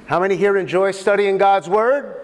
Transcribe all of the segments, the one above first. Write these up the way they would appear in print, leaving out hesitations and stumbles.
How many here enjoy studying God's Word?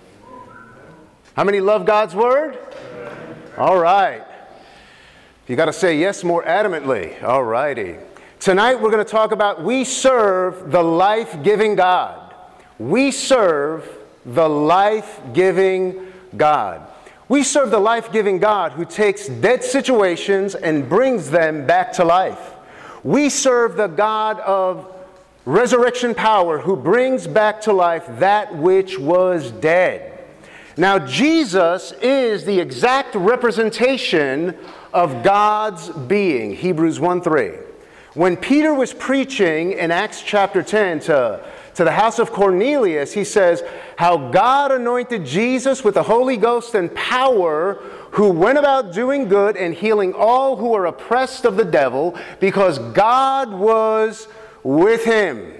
How many love God's Word? All right. You got to say yes more adamantly. All righty. Tonight we're going to talk about we serve the life-giving God. We serve the life-giving God. We serve the life-giving God who takes dead situations and brings them back to life. We serve the God of resurrection power who brings back to life that which was dead. Now, Jesus is the exact representation of God's being, Hebrews 1:3. When Peter was preaching in Acts chapter 10 to the house of Cornelius, he says, how God anointed Jesus with the Holy Ghost and power, who went about doing good and healing all who were oppressed of the devil, because God was with him.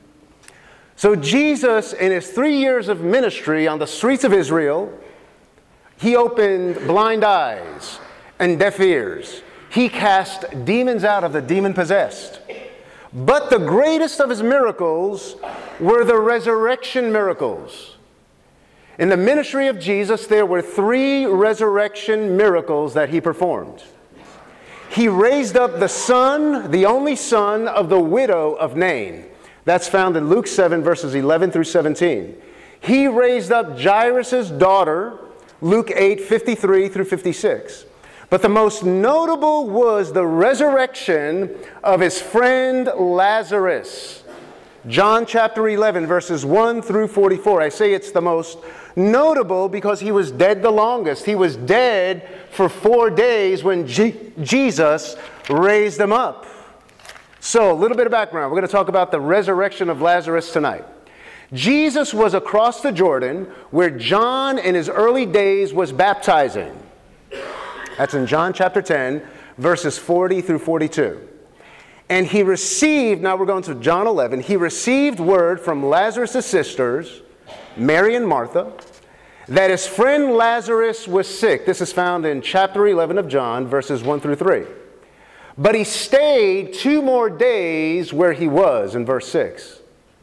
So Jesus, in his 3 years of ministry on the streets of Israel, he opened blind eyes and deaf ears. He cast demons out of the demon-possessed. But the greatest of his miracles were the resurrection miracles. In the ministry of Jesus, there were 3 resurrection miracles that he performed. He raised up the son, the only son of the widow of Nain. That's found in Luke 7, verses 11 through 17. He raised up Jairus' daughter, Luke 8, 53 through 56. But the most notable was the resurrection of his friend Lazarus. John chapter 11, verses 1 through 44. I say it's the most notable because he was dead the longest. He was dead for 4 days when Jesus raised him up. So, a little bit of background. We're going to talk about the resurrection of Lazarus tonight. Jesus was across the Jordan where John in his early days was baptizing. That's in John chapter 10, verses 40 through 42. And he received, now we're going to John 11, he received word from Lazarus' sisters, Mary and Martha, that his friend Lazarus was sick. This is found in chapter 11 of John, verses 1 through 3. But he stayed 2 more days where he was, in verse 6.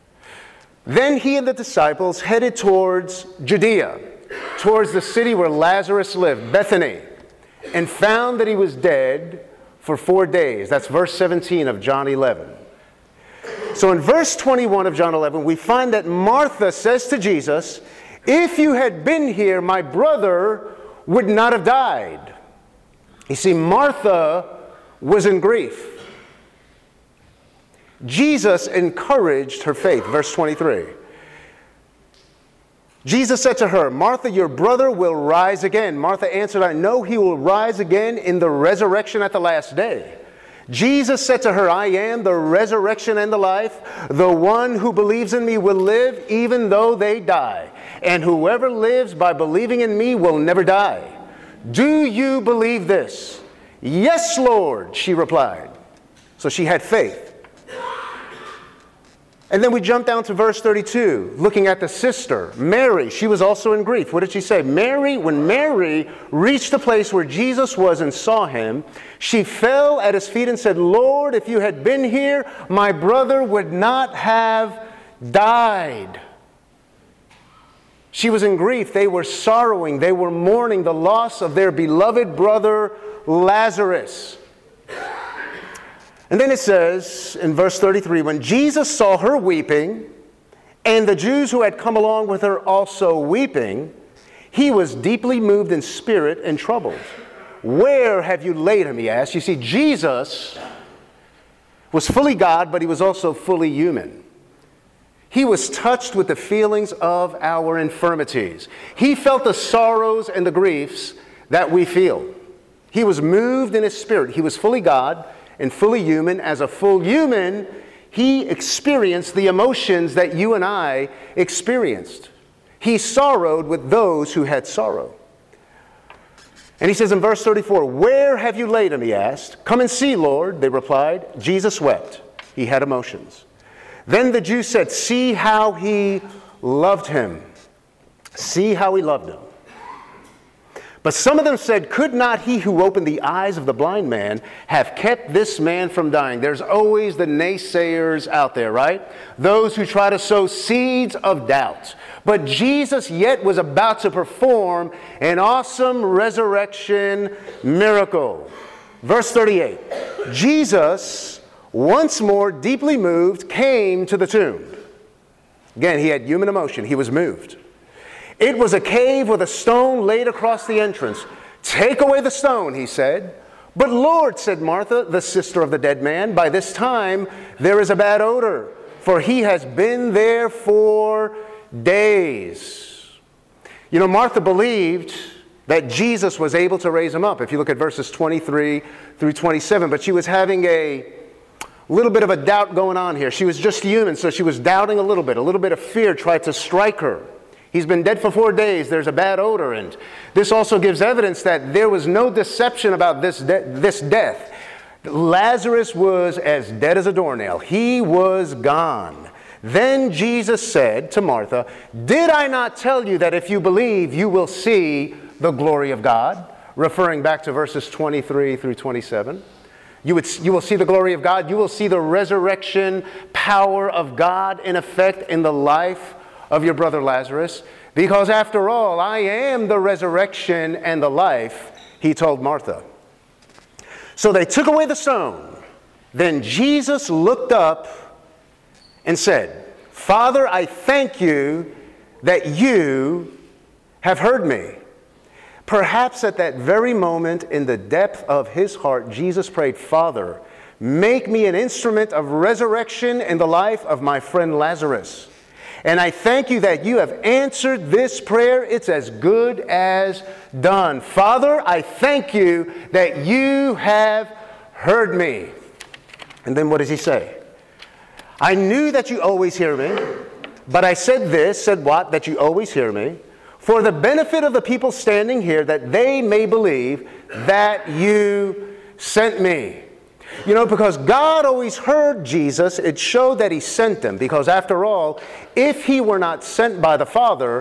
Then he and the disciples headed towards Judea, towards the city where Lazarus lived, Bethany, and found that he was dead for 4 days. That's verse 17 of John 11. So in verse 21 of John 11, we find that Martha says to Jesus, if you had been here, my brother would not have died. You see, Martha was in grief. Jesus encouraged her faith. Verse 23. Jesus said to her, Martha, your brother will rise again. Martha answered, I know he will rise again in the resurrection at the last day. Jesus said to her, I am the resurrection and the life. The one who believes in me will live even though they die. And whoever lives by believing in me will never die. Do you believe this? Yes, Lord, she replied. So she had faith. And then we jump down to verse 32, looking at the sister, Mary. She was also in grief. What did she say? When Mary reached the place where Jesus was and saw him, she fell at his feet and said, Lord, if you had been here, my brother would not have died. She was in grief. They were sorrowing. They were mourning the loss of their beloved brother, Lazarus. And then it says in verse 33, when Jesus saw her weeping, and the Jews who had come along with her also weeping, he was deeply moved in spirit and troubled. Where have you laid him, he asked. You see, Jesus was fully God, but he was also fully human. He was touched with the feelings of our infirmities. He felt the sorrows and the griefs that we feel. He was moved in his spirit. He was fully God and fully human. As a full human, he experienced the emotions that you and I experienced. He sorrowed with those who had sorrow. And he says in verse 34, where have you laid him, he asked. Come and see, Lord, they replied. Jesus wept. He had emotions. Then the Jews said, see how he loved him. See how he loved him. But some of them said, could not he who opened the eyes of the blind man have kept this man from dying? There's always the naysayers out there, right? Those who try to sow seeds of doubt. But Jesus yet was about to perform an awesome resurrection miracle. Verse 38, Jesus, once more deeply moved, came to the tomb. Again, he had human emotion. He was moved. It was a cave with a stone laid across the entrance. Take away the stone, he said. But Lord, said Martha, the sister of the dead man, by this time there is a bad odor, for he has been there for days. You know, Martha believed that Jesus was able to raise him up, if you look at verses 23 through 27. But she was having a little bit of a doubt going on here. She was just human, so she was doubting a little bit. A little bit of fear tried to strike her. He's been dead for 4 days. There's a bad odor. And this also gives evidence that there was no deception about this death. Lazarus was as dead as a doornail. He was gone. Then Jesus said to Martha, did I not tell you that if you believe, you will see the glory of God? Referring back to verses 23 through 27. You will see the glory of God. You will see the resurrection power of God in effect in the life of your brother Lazarus. Because after all, I am the resurrection and the life, he told Martha. So they took away the stone. Then Jesus looked up and said, Father, I thank you that you have heard me. Perhaps at that very moment, in the depth of his heart, Jesus prayed, Father, make me an instrument of resurrection in the life of my friend Lazarus. And I thank you that you have answered this prayer. It's as good as done. Father, I thank you that you have heard me. And then what does he say? I knew that you always hear me, but I said this, said what? That you always hear me. For the benefit of the people standing here, that they may believe that you sent me. You know, because God always heard Jesus, it showed that he sent him. Because after all, if he were not sent by the Father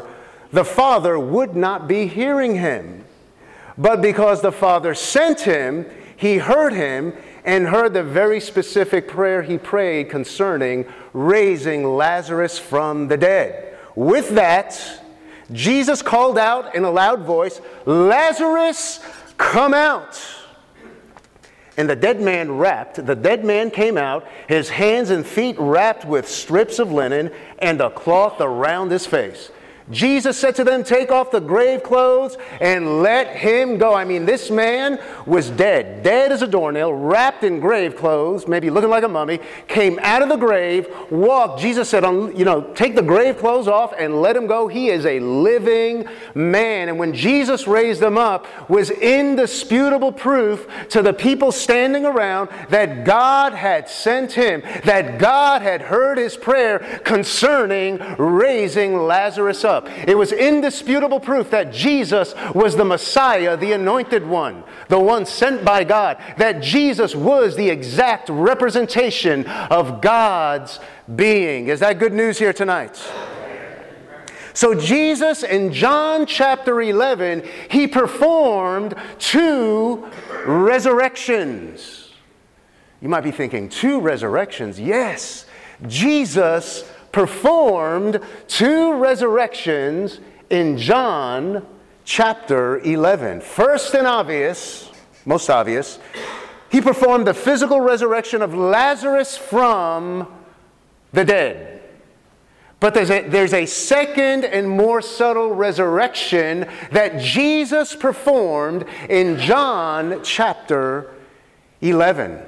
would not be hearing him. But because the Father sent him, he heard him and heard the very specific prayer he prayed concerning raising Lazarus from the dead. With that, Jesus called out in a loud voice, Lazarus, come out. And the dead man came out, his hands and feet wrapped with strips of linen and a cloth around his face. Jesus said to them, take off the grave clothes and let him go. I mean, this man was dead as a doornail, wrapped in grave clothes, maybe looking like a mummy, came out of the grave, walked. Jesus said, take the grave clothes off and let him go. He is a living man. And when Jesus raised him up, was indisputable proof to the people standing around that God had sent him, that God had heard his prayer concerning raising Lazarus up. It was indisputable proof that Jesus was the Messiah, the anointed one, the one sent by God, that Jesus was the exact representation of God's being. Is that good news here tonight? So Jesus in John chapter 11, he performed 2 resurrections. You might be thinking, 2 resurrections? Yes, Jesus performed 2 resurrections in John chapter 11. First and most obvious, he performed the physical resurrection of Lazarus from the dead. But there's a second and more subtle resurrection that Jesus performed in John chapter 11.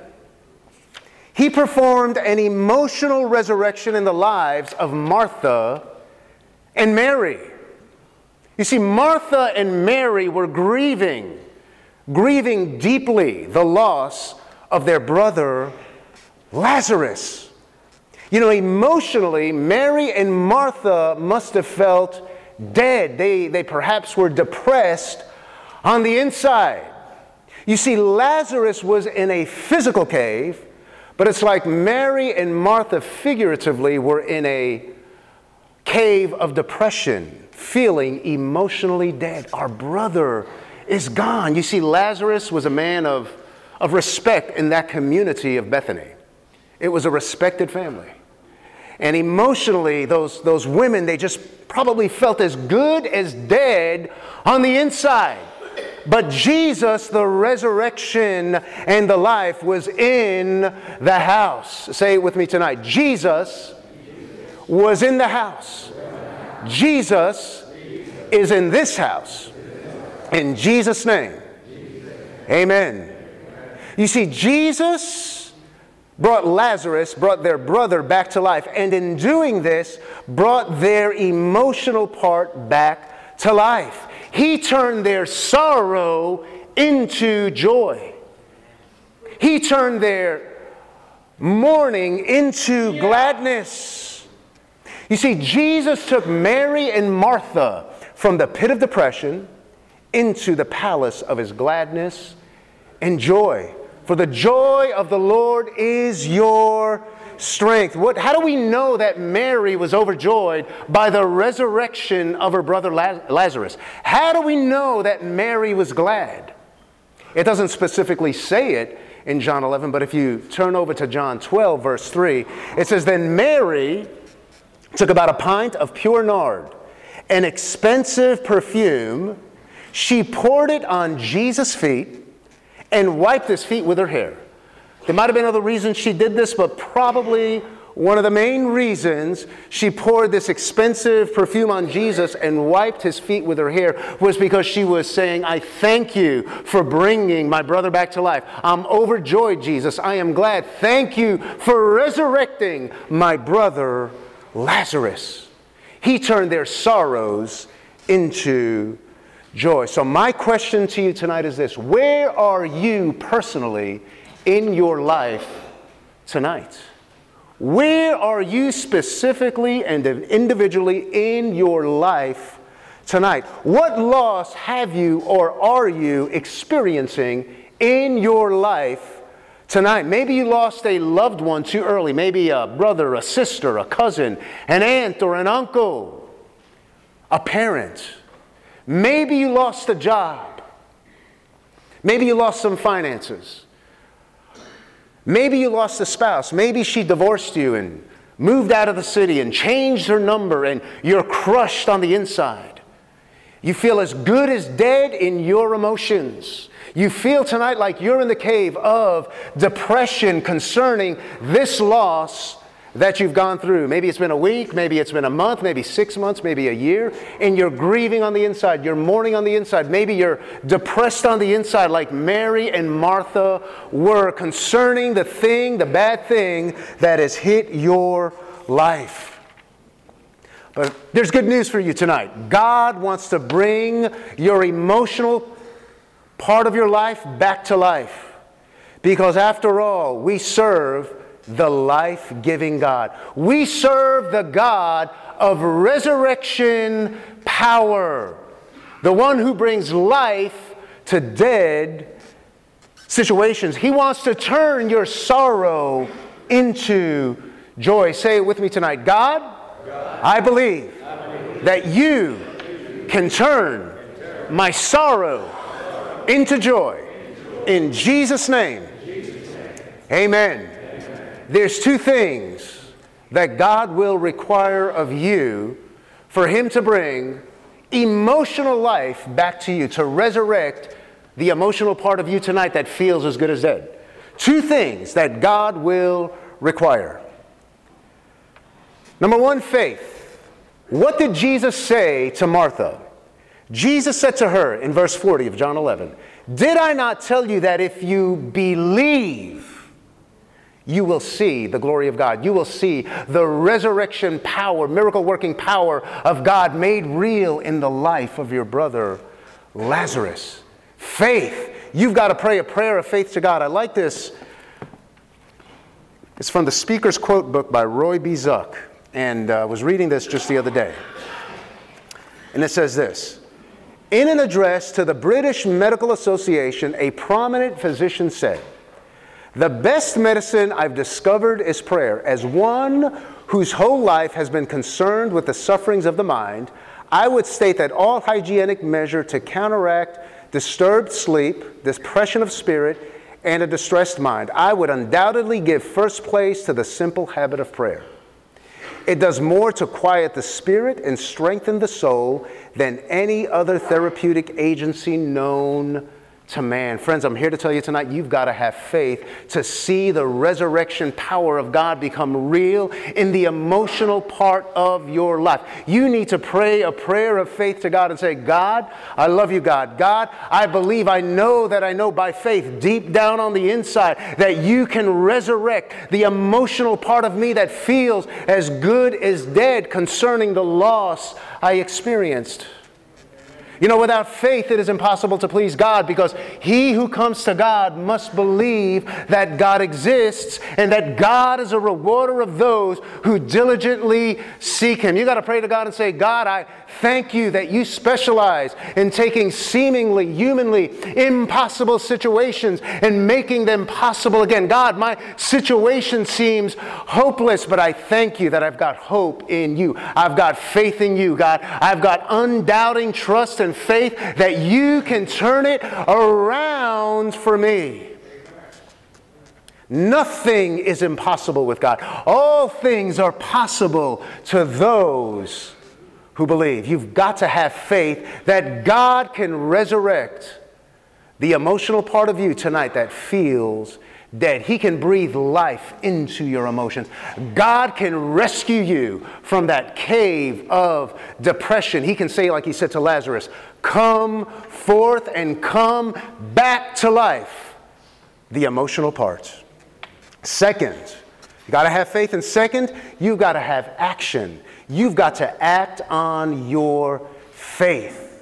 He performed an emotional resurrection in the lives of Martha and Mary. You see, Martha and Mary were grieving deeply the loss of their brother Lazarus. You know, emotionally, Mary and Martha must have felt dead. They perhaps were depressed on the inside. You see, Lazarus was in a physical cave, but it's like Mary and Martha figuratively were in a cave of depression, feeling emotionally dead. Our brother is gone. You see, Lazarus was a man of respect in that community of Bethany. It was a respected family. And emotionally, those women, they just probably felt as good as dead on the inside. But Jesus, the resurrection and the life, was in the house. Say it with me tonight. Jesus was in the house. Jesus is in this house. In Jesus' name. Amen. You see, Jesus brought their brother back to life. And in doing this, brought their emotional part back to life. He turned their sorrow into joy. He turned their mourning into gladness. You see, Jesus took Mary and Martha from the pit of depression into the palace of his gladness and joy. For the joy of the Lord is your strength. How do we know that Mary was overjoyed by the resurrection of her brother Lazarus? How do we know that Mary was glad? It doesn't specifically say it in John 11, but if you turn over to John 12, verse 3, it says, "Then Mary took about a pint of pure nard, an expensive perfume. She poured it on Jesus' feet and wiped his feet with her hair." There might have been other reasons she did this, but probably one of the main reasons she poured this expensive perfume on Jesus and wiped his feet with her hair was because she was saying, "I thank you for bringing my brother back to life. I'm overjoyed, Jesus. I am glad. Thank you for resurrecting my brother Lazarus." He turned their sorrows into joy. So my question to you tonight is this: where are you personally in your life tonight? Where are you specifically and individually in your life tonight? What loss have you or are you experiencing in your life tonight? Maybe you lost a loved one too early. Maybe a brother, a sister, a cousin, an aunt or an uncle, a parent. Maybe you lost a job. Maybe you lost some finances. Maybe you lost a spouse. Maybe she divorced you and moved out of the city and changed her number and you're crushed on the inside. You feel as good as dead in your emotions. You feel tonight like you're in the cave of depression concerning this loss that you've gone through. Maybe it's been a week, maybe it's been a month, maybe 6 months, maybe a year, and you're grieving on the inside, you're mourning on the inside. Maybe you're depressed on the inside like Mary and Martha were concerning the bad thing that has hit your life. But there's good news for you tonight. God wants to bring your emotional part of your life back to life. Because after all, we serve the life-giving God. We serve the God of resurrection power. The one who brings life to dead situations. He wants to turn your sorrow into joy. Say it with me tonight. God, I believe that you can turn my sorrow into joy. In Jesus' name, amen. There's two things that God will require of you for Him to bring emotional life back to you, to resurrect the emotional part of you tonight that feels as good as dead. Two things that God will require. Number one, faith. What did Jesus say to Martha? Jesus said to her in verse 40 of John 11, "Did I not tell you that if you believe, you will see the glory of God. You will see the resurrection power, miracle-working power of God made real in the life of your brother Lazarus." Faith. You've got to pray a prayer of faith to God. I like this. It's from the Speaker's Quote book by Roy B. Zuck. And I was reading this just the other day. And it says this: "In an address to the British Medical Association, a prominent physician said, 'The best medicine I've discovered is prayer. As one whose whole life has been concerned with the sufferings of the mind, I would state that all hygienic measure to counteract disturbed sleep, depression of spirit, and a distressed mind, I would undoubtedly give first place to the simple habit of prayer. It does more to quiet the spirit and strengthen the soul than any other therapeutic agency known to man. Friends, I'm here to tell you tonight, you've got to have faith to see the resurrection power of God become real in the emotional part of your life. You need to pray a prayer of faith to God and say, God, I love you, God. God, I believe, I know that I know by faith deep down on the inside that you can resurrect the emotional part of me that feels as good as dead concerning the loss I experienced. You know, without faith, it is impossible to please God, because he who comes to God must believe that God exists and that God is a rewarder of those who diligently seek him. You got to pray to God and say, God, I thank you that you specialize in taking seemingly, humanly impossible situations and making them possible again. God, my situation seems hopeless, but I thank you that I've got hope in you. I've got faith in you, God. I've got undoubting trust and faith that you can turn it around for me. Nothing is impossible with God. All things are possible to those who believe. You've got to have faith that God can resurrect the emotional part of you tonight that feels dead. He can breathe life into your emotions. God can rescue you from that cave of depression. He can say, like he said to Lazarus, come forth and come back to life. The emotional part. Second, you got to have faith. And second, you've got to have action. You've got to act on your faith.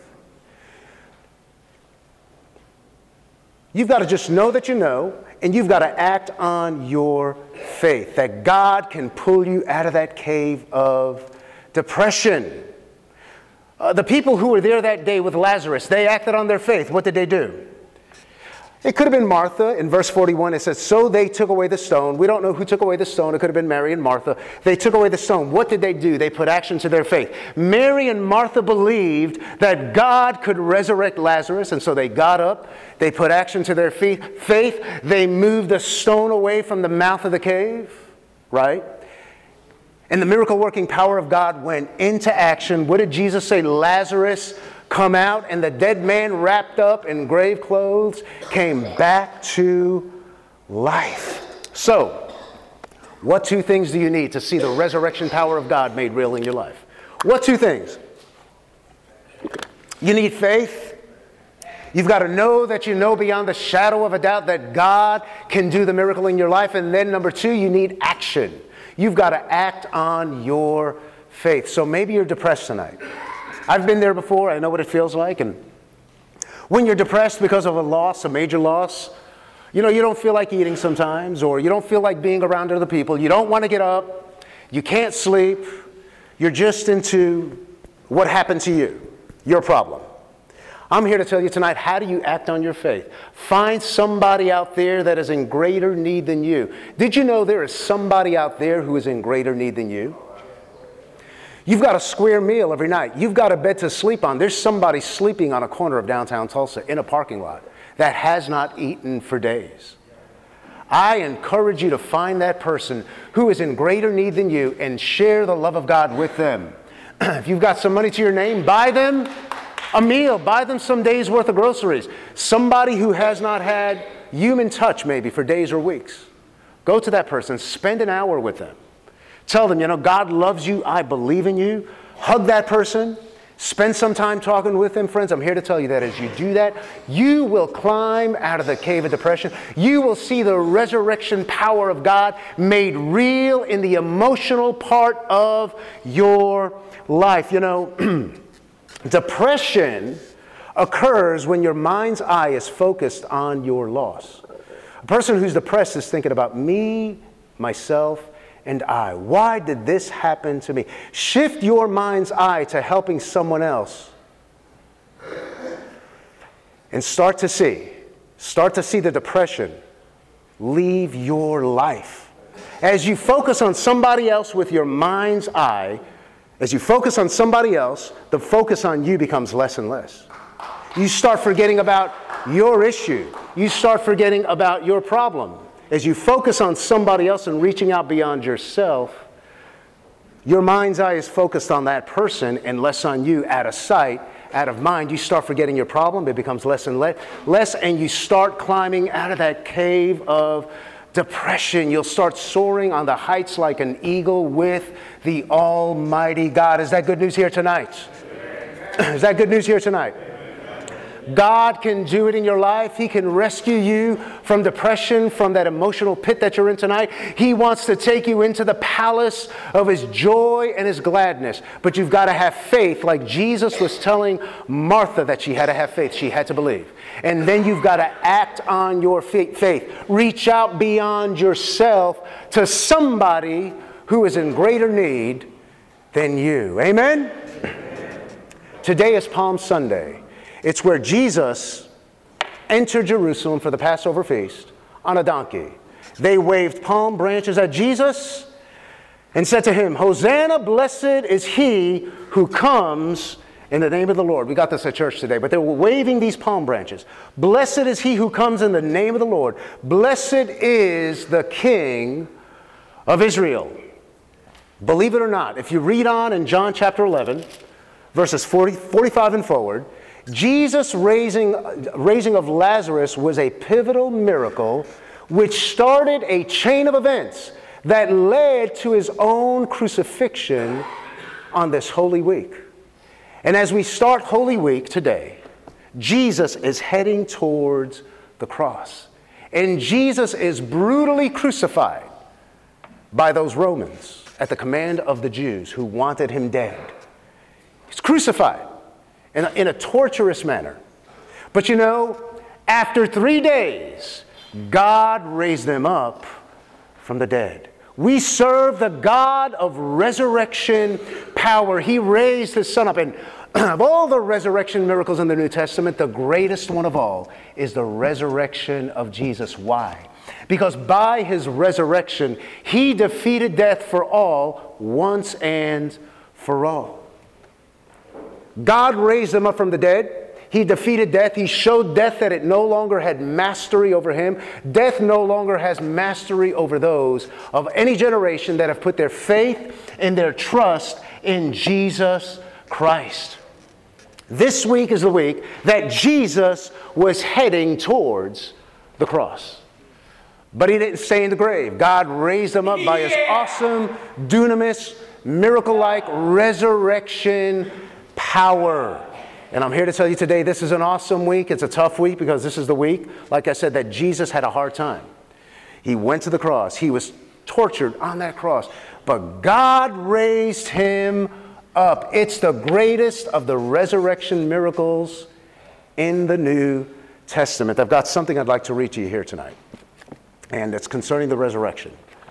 You've got to just know that you know, and you've got to act on your faith, that God can pull you out of that cave of depression. The people who were there that day with Lazarus, they acted on their faith. What did they do? It could have been Martha. In verse 41, it says, so they took away the stone. We don't know who took away the stone. It could have been Mary and Martha. They took away the stone. What did they do? They put action to their faith. Mary and Martha believed that God could resurrect Lazarus, and so they got up. They put action to their faith. They moved the stone away from the mouth of the cave, right? And the miracle-working power of God went into action. What did Jesus say? Lazarus, come out. And the dead man, wrapped up in grave clothes, came back to life. So, what two things do you need to see the resurrection power of God made real in your life? What two things? You need faith. You've got to know that you know beyond the shadow of a doubt that God can do the miracle in your life. And then number two, you need action. You've got to act on your faith. So maybe you're depressed tonight. I've been there before. I know what it feels like. And when you're depressed because of a loss, a major loss, you know, you don't feel like eating sometimes, or you don't feel like being around other people. You don't want to get up. You can't sleep. You're just into what happened to you, your problem. I'm here to tell you tonight, how do you act on your faith? Find somebody out there that is in greater need than you. Did you know there is somebody out there who is in greater need than you? You've got a square meal every night. You've got a bed to sleep on. There's somebody sleeping on a corner of downtown Tulsa in a parking lot that has not eaten for days. I encourage you to find that person who is in greater need than you and share the love of God with them. If you've got some money to your name, buy them a meal. Buy them some days worth of groceries. Somebody who has not had human touch maybe for days or weeks. Go to that person. Spend an hour with them. Tell them, you know, God loves you. I believe in you. Hug that person. Spend some time talking with them. Friends, I'm here to tell you that as you do that, you will climb out of the cave of depression. You will see the resurrection power of God made real in the emotional part of your life. You know, depression occurs when your mind's eye is focused on your loss. A person who's depressed is thinking about me, myself, and I. Why did this happen to me? Shift your mind's eye to helping someone else and start to see the depression leave your life. As you focus on somebody else with your mind's eye, as you focus on somebody else, the focus on you becomes less and less. You start forgetting about your issue. You start forgetting about your problem. As you focus on somebody else and reaching out beyond yourself, your mind's eye is focused on that person and less on you, out of sight, out of mind. You start forgetting your problem. It becomes less and less, and you start climbing out of that cave of depression. You'll start soaring on the heights like an eagle with the Almighty God. Is that good news here tonight? Is that good news here tonight? God can do it in your life. He can rescue you from depression, from that emotional pit that you're in tonight. He wants to take you into the palace of His joy and His gladness. But you've got to have faith, like Jesus was telling Martha that she had to have faith. She had to believe. And then you've got to act on your faith. Reach out beyond yourself to somebody who is in greater need than you. Amen? Today is Palm Sunday. It's where Jesus entered Jerusalem for the Passover feast on a donkey. They waved palm branches at Jesus and said to Him, "Hosanna, blessed is He who comes in the name of the Lord." We got this at church today, but they were waving these palm branches. Blessed is He who comes in the name of the Lord. Blessed is the King of Israel. Believe it or not, if you read on in John chapter 11, verses 45 and forward, Jesus' raising of Lazarus was a pivotal miracle which started a chain of events that led to His own crucifixion on this Holy Week. And as we start Holy Week today, Jesus is heading towards the cross. And Jesus is brutally crucified by those Romans at the command of the Jews who wanted Him dead. He's crucified in a torturous manner. But you know, after 3 days, God raised Him up from the dead. We serve the God of resurrection power. He raised His Son up. And of all the resurrection miracles in the New Testament, the greatest one of all is the resurrection of Jesus. Why? Because by His resurrection, He defeated death for all, once and for all. God raised Him up from the dead. He defeated death. He showed death that it no longer had mastery over Him. Death no longer has mastery over those of any generation that have put their faith and their trust in Jesus Christ. This week is the week that Jesus was heading towards the cross. But He didn't stay in the grave. God raised Him up by His awesome, dunamis, miracle-like resurrection power. And I'm here to tell you today, this is an awesome week. It's a tough week because this is the week, like I said, that Jesus had a hard time. He went to the cross. He was tortured on that cross. But God raised Him up. It's the greatest of the resurrection miracles in the New Testament. I've got something I'd like to read to you here tonight. And it's concerning the resurrection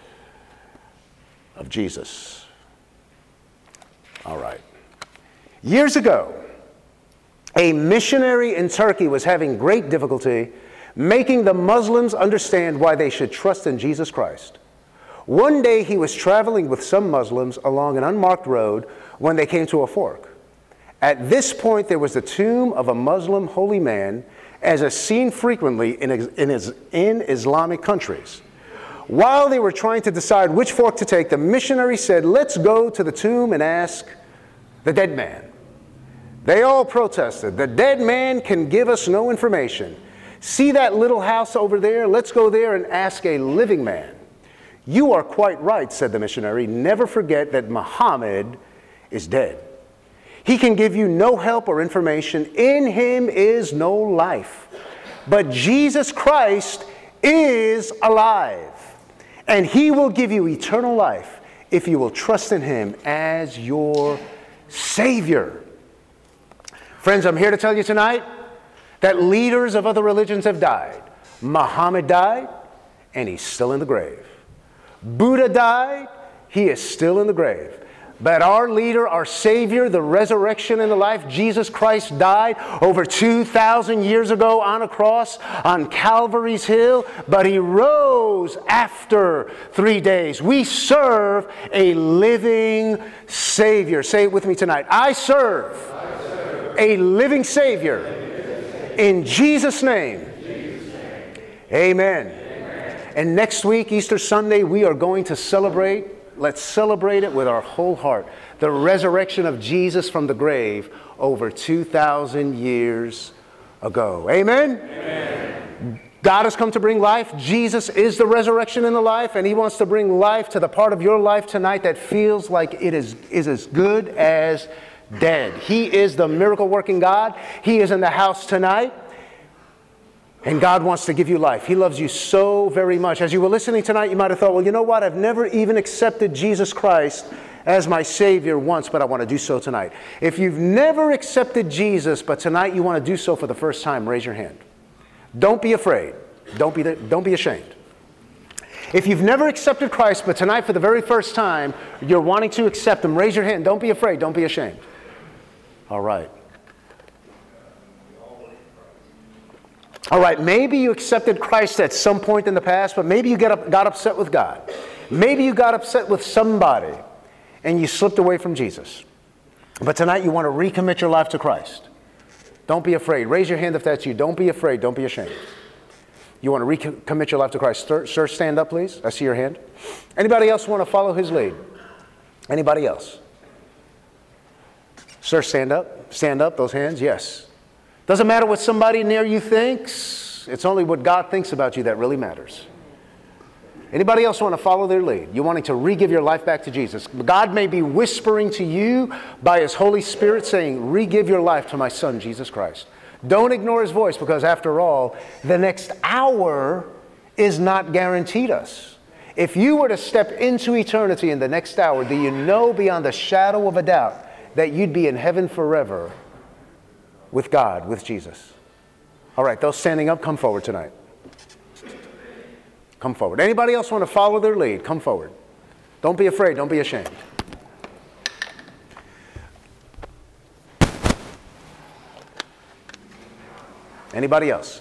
of Jesus. All right. Years ago, a missionary in Turkey was having great difficulty making the Muslims understand why they should trust in Jesus Christ. One day he was traveling with some Muslims along an unmarked road when they came to a fork. At this point, there was the tomb of a Muslim holy man, as is seen frequently in Islamic countries. While they were trying to decide which fork to take, the missionary said, "Let's go to the tomb and ask the dead man." They all protested. "The dead man can give us no information. See that little house over there? Let's go there and ask a living man." "You are quite right," said the missionary. "Never forget that Muhammad is dead. He can give you no help or information. In Him is no life. But Jesus Christ is alive, and He will give you eternal life if you will trust in Him as your Savior." Friends, I'm here to tell you tonight that leaders of other religions have died. Muhammad died, and he's still in the grave. Buddha died, he is still in the grave. But our leader, our Savior, the resurrection and the life, Jesus Christ died over 2,000 years ago on a cross on Calvary's Hill, but He rose after 3 days. We serve a living Savior. Say it with me tonight. I serve a living Savior. In Jesus' name. Amen. And next week, Easter Sunday, we are going to celebrate. Let's celebrate it with our whole heart. The resurrection of Jesus from the grave over 2,000 years ago. Amen? Amen. God has come to bring life. Jesus is the resurrection and the life, and He wants to bring life to the part of your life tonight that feels like it is as good as dead. He is the miracle-working God. He is in the house tonight. And God wants to give you life. He loves you so very much. As you were listening tonight, you might have thought, well, you know what? I've never even accepted Jesus Christ as my Savior once, but I want to do so tonight. If you've never accepted Jesus, but tonight you want to do so for the first time, raise your hand. Don't be afraid. Don't be ashamed. If you've never accepted Christ, but tonight for the very first time, you're wanting to accept Him, raise your hand. Don't be afraid. Don't be ashamed. All right. All right, maybe you accepted Christ at some point in the past, but maybe you got upset with God. Maybe you got upset with somebody and you slipped away from Jesus. But tonight you want to recommit your life to Christ. Don't be afraid. Raise your hand if that's you. Don't be afraid. Don't be ashamed. You want to recommit your life to Christ. Sir, stand up, please. I see your hand. Anybody else want to follow His lead? Anybody else? Sir, stand up. Stand up, those hands. Yes. Doesn't matter what somebody near you thinks. It's only what God thinks about you that really matters. Anybody else want to follow their lead? You're wanting to re-give your life back to Jesus. God may be whispering to you by His Holy Spirit saying, re-give your life to my Son, Jesus Christ. Don't ignore His voice, because after all, the next hour is not guaranteed us. If you were to step into eternity in the next hour, do you know beyond a shadow of a doubt that you'd be in heaven forever with God, with Jesus? All right, those standing up, come forward tonight. Come forward. Anybody else want to follow their lead? Come forward. Don't be afraid. Don't be ashamed. Anybody else?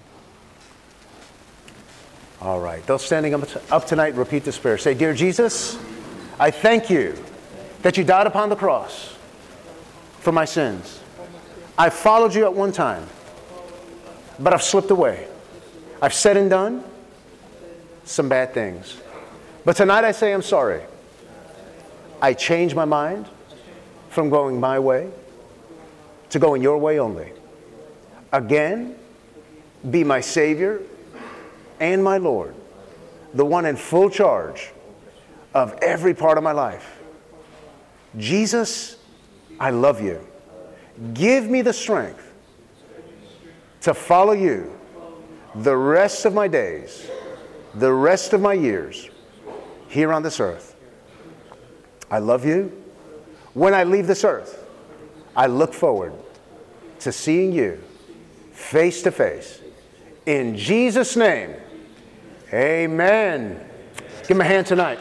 All right, those standing up tonight, repeat this prayer. Say, Dear Jesus, I thank you that you died upon the cross for my sins. I followed you at one time, but I've slipped away. I've said and done some bad things. But tonight I say I'm sorry. I changed my mind from going my way to going your way only. Again, be my Savior and my Lord, the one in full charge of every part of my life. Jesus, I love you. Give me the strength to follow you the rest of my days, the rest of my years here on this earth. I love you. When I leave this earth, I look forward to seeing you face to face. In Jesus' name, amen. Give him a hand tonight.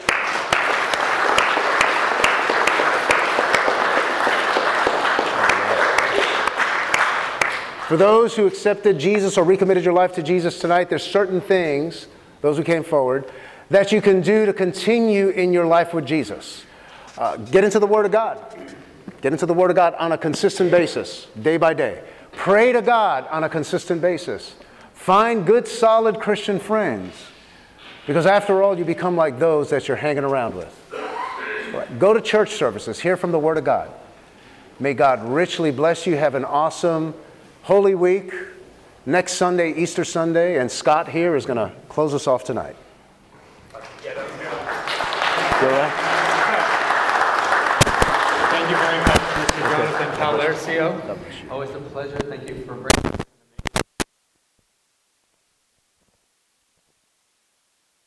For those who accepted Jesus or recommitted your life to Jesus tonight, there's certain things, those who came forward, that you can do to continue in your life with Jesus. Get into the Word of God. Get into the Word of God on a consistent basis, day by day. Pray to God on a consistent basis. Find good, solid Christian friends. Because after all, you become like those that you're hanging around with. Go to church services. Hear from the Word of God. May God richly bless you. Have an awesome Holy Week. Next Sunday, Easter Sunday, and Scott here is going to close us off tonight. Thank you very much, Mr. Jonathan Palercio. Always a pleasure. Thank you for bringing